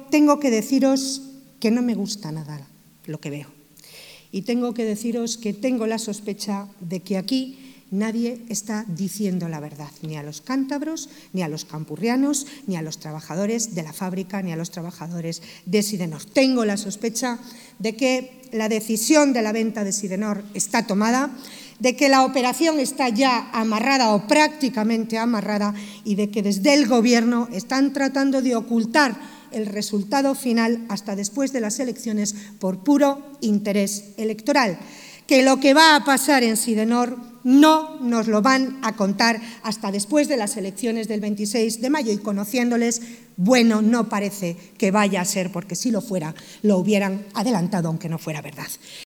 tengo que deciros que no me gusta nada lo que veo. Y tengo que deciros que tengo la sospecha de que aquí nadie está diciendo la verdad, ni a los cántabros, ni a los campurrianos, ni a los trabajadores de la fábrica, ni a los trabajadores de Sidenor. Tengo la sospecha de que la decisión de la venta de Sidenor está tomada, de que la operación está ya amarrada o prácticamente amarrada y de que desde el Gobierno están tratando de ocultar el resultado final hasta después de las elecciones por puro interés electoral. Que lo que va a pasar en Sidenor no nos lo van a contar hasta después de las elecciones del 26 de mayo y conociéndoles, bueno, no parece que vaya a ser, porque si lo fuera, lo hubieran adelantado aunque no fuera verdad.